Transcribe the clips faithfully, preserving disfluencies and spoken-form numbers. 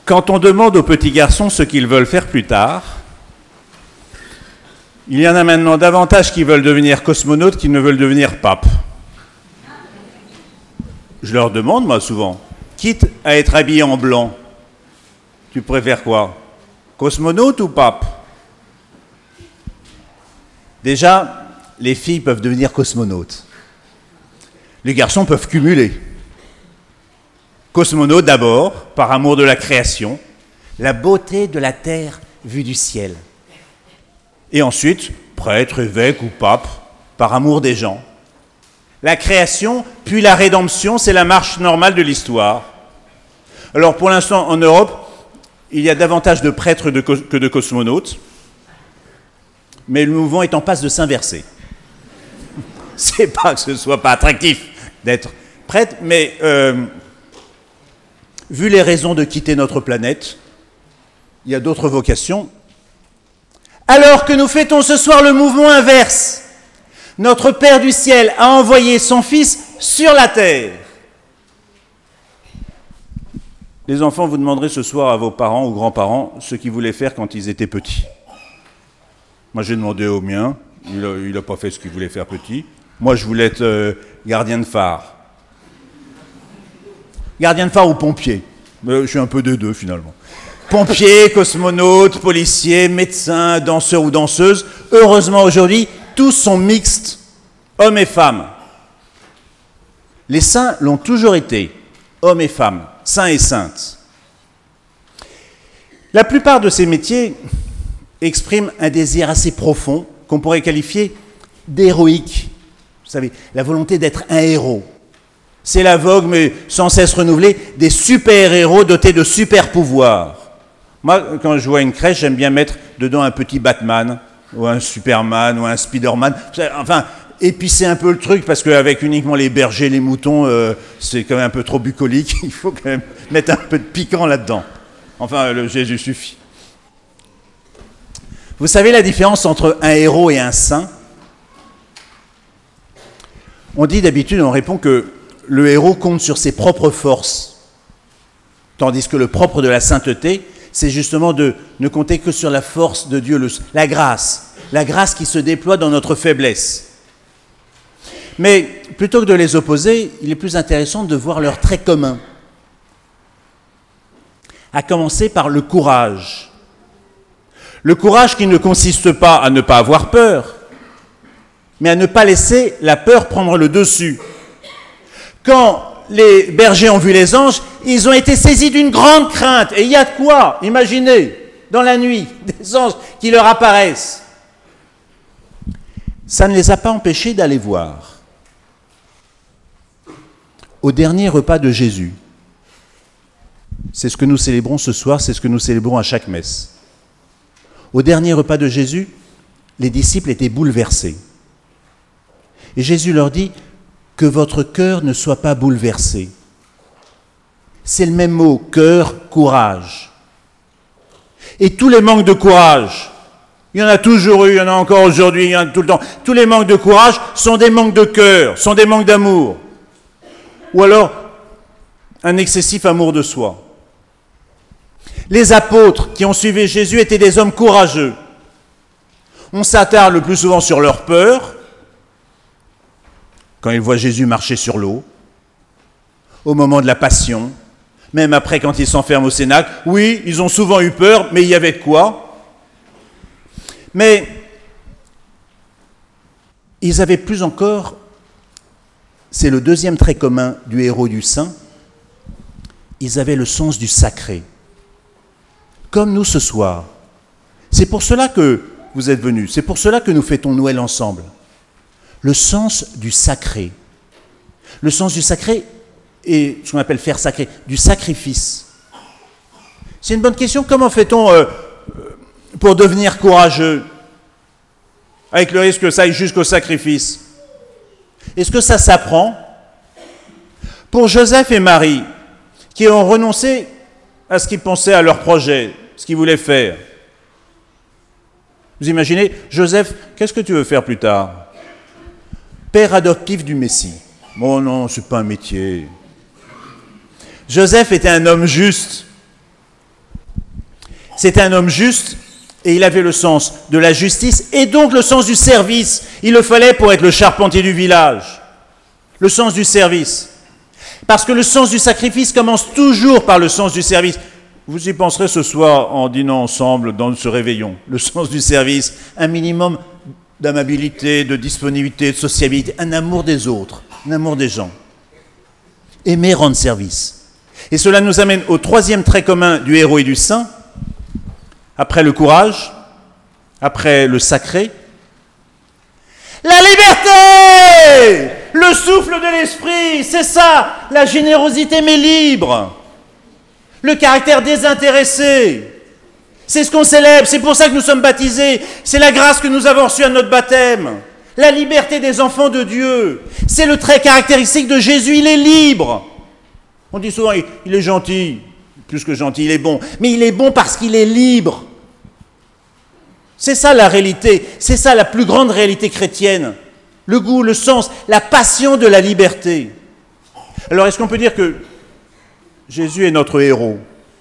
Quand on demande aux petits garçons ce qu'ils veulent faire plus tard, il y en a maintenant davantage qui veulent devenir cosmonautes qu'ils ne veulent devenir papes. Je leur demande, moi, souvent, quitte à être habillé en blanc, tu préfères quoi? Cosmonaute ou pape? Déjà, les filles peuvent devenir cosmonautes. Les garçons peuvent cumuler. Cosmonaute d'abord, par amour de la création, la beauté de la terre vue du ciel. Et ensuite, prêtre, évêque ou pape, par amour des gens. La création, puis la rédemption, c'est la marche normale de l'histoire. Alors pour l'instant, en Europe, il y a davantage de prêtres de cos- que de cosmonautes, mais le mouvement est en passe de s'inverser. C'est pas que ce soit pas attractif d'être prêtre, mais euh, vu les raisons de quitter notre planète, il y a d'autres vocations. Alors que nous fêtons ce soir le mouvement inverse, notre Père du ciel a envoyé son Fils sur la terre. Les enfants, vous demanderez ce soir à vos parents ou grands-parents ce qu'ils voulaient faire quand ils étaient petits. Moi, j'ai demandé au mien, il n'a pas fait ce qu'il voulait faire petit. Moi, je voulais être euh, gardien de phare. Gardien de phare ou pompier. Mais je suis un peu des deux, finalement. Pompier, cosmonaute, policier, médecin, danseur ou danseuse. Heureusement, aujourd'hui, tous sont mixtes, hommes et femmes. Les saints l'ont toujours été, hommes et femmes, saints et saintes. La plupart de ces métiers expriment un désir assez profond qu'on pourrait qualifier d'héroïque. Vous savez, la volonté d'être un héros. C'est la vogue, mais sans cesse renouvelée, des super-héros dotés de super-pouvoirs. Moi, quand je vois une crèche, j'aime bien mettre dedans un petit Batman, ou un Superman, ou un Spider-Man. Enfin, épicer un peu le truc, parce qu'avec uniquement les bergers, les moutons, euh, c'est quand même un peu trop bucolique. Il faut quand même mettre un peu de piquant là-dedans. Enfin, le Jésus suffit. Vous savez la différence entre un héros et un saint? On dit d'habitude, on répond que le héros compte sur ses propres forces, tandis que le propre de la sainteté, c'est justement de ne compter que sur la force de Dieu, le, la grâce, la grâce qui se déploie dans notre faiblesse. Mais plutôt que de les opposer, il est plus intéressant de voir leurs traits communs. À commencer par le courage. Le courage qui ne consiste pas à ne pas avoir peur, mais à ne pas laisser la peur prendre le dessus. Quand les bergers ont vu les anges, ils ont été saisis d'une grande crainte. Et il y a de quoi, imaginez, dans la nuit, des anges qui leur apparaissent. Ça ne les a pas empêchés d'aller voir. Au dernier repas de Jésus, c'est ce que nous célébrons ce soir, c'est ce que nous célébrons à chaque messe. Au dernier repas de Jésus, les disciples étaient bouleversés. Et Jésus leur dit que votre cœur ne soit pas bouleversé. C'est le même mot, cœur, courage. Et tous les manques de courage, il y en a toujours eu, il y en a encore aujourd'hui, il y en a tout le temps, tous les manques de courage sont des manques de cœur, sont des manques d'amour. Ou alors, un excessif amour de soi. Les apôtres qui ont suivi Jésus étaient des hommes courageux. On s'attarde le plus souvent sur leur peur, quand ils voient Jésus marcher sur l'eau, au moment de la passion, même après quand ils s'enferment au cénacle. Oui, ils ont souvent eu peur, mais il y avait de quoi. Mais ils avaient plus encore, c'est le deuxième trait commun du héros du saint, ils avaient le sens du sacré. Comme nous ce soir. C'est pour cela que vous êtes venus, c'est pour cela que nous fêtons Noël ensemble. Le sens du sacré. Le sens du sacré est ce qu'on appelle faire sacré, du sacrifice. C'est une bonne question. Comment fait-on euh, pour devenir courageux, avec le risque que ça aille jusqu'au sacrifice? Est-ce que ça s'apprend? Pour Joseph et Marie, qui ont renoncé à ce qu'ils pensaient à leur projet, ce qu'ils voulaient faire. Vous imaginez, Joseph, qu'est-ce que tu veux faire plus tard? Père adoptif du Messie. Bon non, c'est pas un métier. Joseph était un homme juste. C'était un homme juste et il avait le sens de la justice et donc le sens du service. Il le fallait pour être le charpentier du village. Le sens du service. Parce que le sens du sacrifice commence toujours par le sens du service. Vous y penserez ce soir en dînant ensemble dans ce réveillon. Le sens du service, un minimum d'amabilité, de disponibilité, de sociabilité, un amour des autres, un amour des gens. Aimer rendre service. Et cela nous amène au troisième trait commun du héros et du saint. Après le courage, après le sacré, la liberté! Le souffle de l'esprit, c'est ça, la générosité mais libre. Le caractère désintéressé. C'est ce qu'on célèbre, c'est pour ça que nous sommes baptisés. C'est la grâce que nous avons reçue à notre baptême. La liberté des enfants de Dieu. C'est le trait caractéristique de Jésus, il est libre. On dit souvent, il est gentil, plus que gentil, il est bon. Mais il est bon parce qu'il est libre. C'est ça la réalité, c'est ça la plus grande réalité chrétienne. Le goût, le sens, la passion de la liberté. Alors est-ce qu'on peut dire que Jésus est notre héros?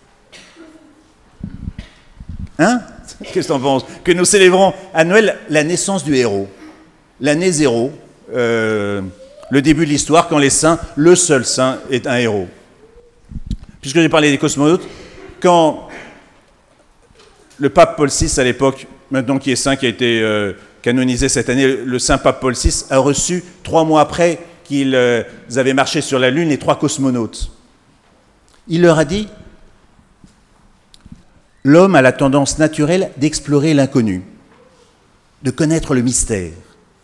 Hein? Qu'est-ce que t'en penses? Que nous célébrons à Noël la naissance du héros. L'année zéro, euh, le début de l'histoire, quand les saints, le seul saint est un héros. Puisque j'ai parlé des cosmonautes, quand le pape Paul six à l'époque, maintenant qui est saint, qui a été euh, canonisé cette année, le saint pape Paul six a reçu, trois mois après qu'ils euh, avaient marché sur la Lune, les trois cosmonautes. Il leur a dit, l'homme a la tendance naturelle d'explorer l'inconnu, de connaître le mystère.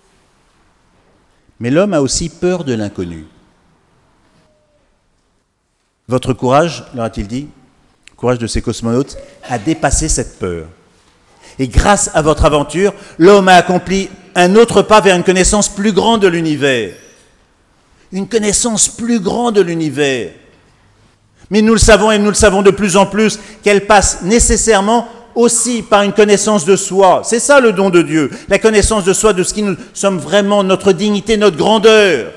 Mais l'homme a aussi peur de l'inconnu. Votre courage, leur a-t-il dit, le courage de ces cosmonautes, a dépassé cette peur. Et grâce à votre aventure, l'homme a accompli un autre pas vers une connaissance plus grande de l'univers. Une connaissance plus grande de l'univers. Mais nous le savons et nous le savons de plus en plus, qu'elle passe nécessairement aussi par une connaissance de soi. C'est ça le don de Dieu, la connaissance de soi, de ce qui nous sommes vraiment, notre dignité, notre grandeur.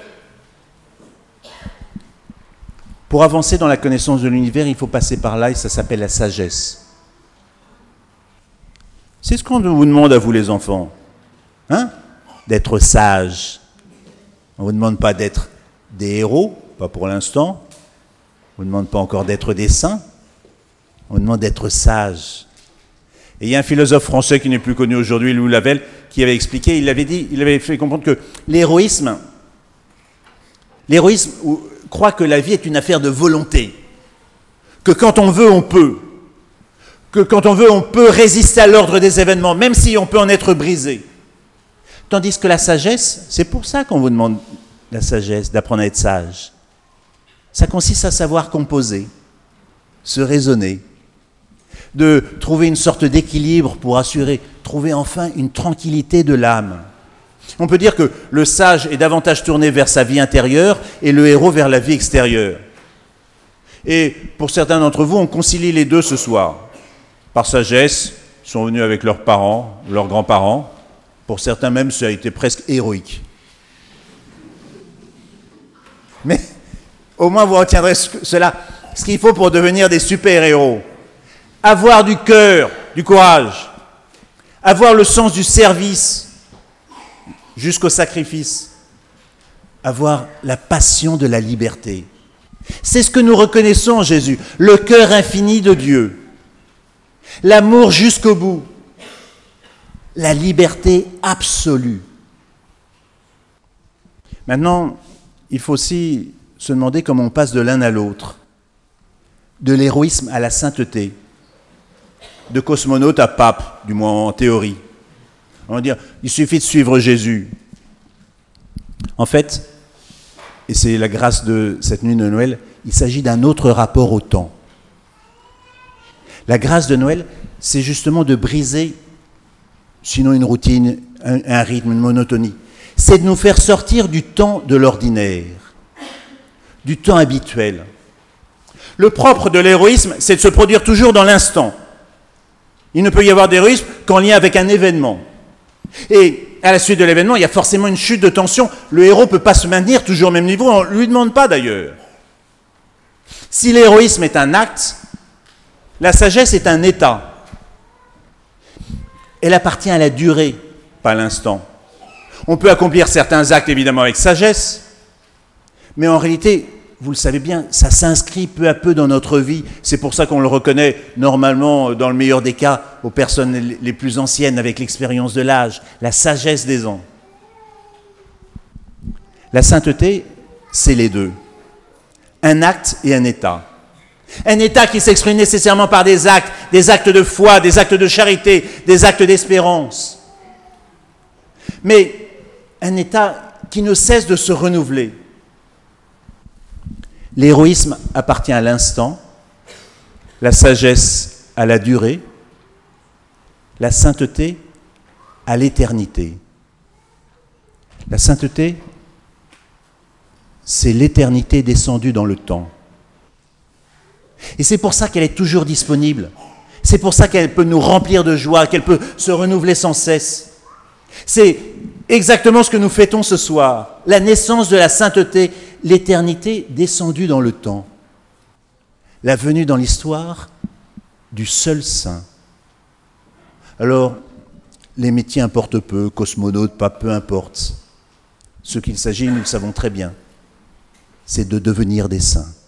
Pour avancer dans la connaissance de l'univers, il faut passer par là et ça s'appelle la sagesse. C'est ce qu'on vous demande à vous les enfants, hein? D'être sages. On ne vous demande pas d'être des héros, pas pour l'instant. On ne vous demande pas encore d'être des saints. On vous demande d'être sages. Et il y a un philosophe français qui n'est plus connu aujourd'hui, Louis Lavelle, qui avait expliqué, il avait dit, il avait fait comprendre que l'héroïsme, l'héroïsme croit que la vie est une affaire de volonté, que quand on veut, on peut, que quand on veut, on peut résister à l'ordre des événements, même si on peut en être brisé. Tandis que la sagesse, c'est pour ça qu'on vous demande la sagesse, d'apprendre à être sage. Ça consiste à savoir composer, se raisonner, de trouver une sorte d'équilibre pour assurer, trouver enfin une tranquillité de l'âme. On peut dire que le sage est davantage tourné vers sa vie intérieure et le héros vers la vie extérieure. Et pour certains d'entre vous, on concilie les deux ce soir. Par sagesse, ils sont venus avec leurs parents, leurs grands-parents. Pour certains même, ça a été presque héroïque. Mais au moins, vous retiendrez cela, ce qu'il faut pour devenir des super-héros. Avoir du cœur, du courage, avoir le sens du service jusqu'au sacrifice, avoir la passion de la liberté. C'est ce que nous reconnaissons en Jésus, le cœur infini de Dieu, l'amour jusqu'au bout, la liberté absolue. Maintenant, il faut aussi se demander comment on passe de l'un à l'autre, de l'héroïsme à la sainteté, de cosmonaute à pape, du moins en théorie. On va dire, il suffit de suivre Jésus. En fait, et c'est la grâce de cette nuit de Noël, il s'agit d'un autre rapport au temps. La grâce de Noël, c'est justement de briser, sinon une routine, un, un rythme, une monotonie. C'est de nous faire sortir du temps de l'ordinaire, du temps habituel. Le propre de l'héroïsme, c'est de se produire toujours dans l'instant. Il ne peut y avoir d'héroïsme qu'en lien avec un événement. Et à la suite de l'événement, il y a forcément une chute de tension. Le héros ne peut pas se maintenir toujours au même niveau, on ne lui demande pas d'ailleurs. Si l'héroïsme est un acte, la sagesse est un état. Elle appartient à la durée, pas à l'instant. On peut accomplir certains actes, évidemment, avec sagesse, mais en réalité, vous le savez bien, ça s'inscrit peu à peu dans notre vie. C'est pour ça qu'on le reconnaît normalement, dans le meilleur des cas, aux personnes les plus anciennes, avec l'expérience de l'âge, la sagesse des ans. La sainteté, c'est les deux. Un acte et un état. Un état qui s'exprime nécessairement par des actes, des actes de foi, des actes de charité, des actes d'espérance. Mais un état qui ne cesse de se renouveler. L'héroïsme appartient à l'instant, la sagesse à la durée, la sainteté à l'éternité. La sainteté, c'est l'éternité descendue dans le temps. Et c'est pour ça qu'elle est toujours disponible. C'est pour ça qu'elle peut nous remplir de joie, qu'elle peut se renouveler sans cesse. C'est exactement ce que nous fêtons ce soir, la naissance de la sainteté, l'éternité descendue dans le temps, la venue dans l'histoire du seul saint. Alors, les métiers importent peu, cosmonautes, pas peu importe. Ce qu'il s'agit, nous le savons très bien, c'est de devenir des saints.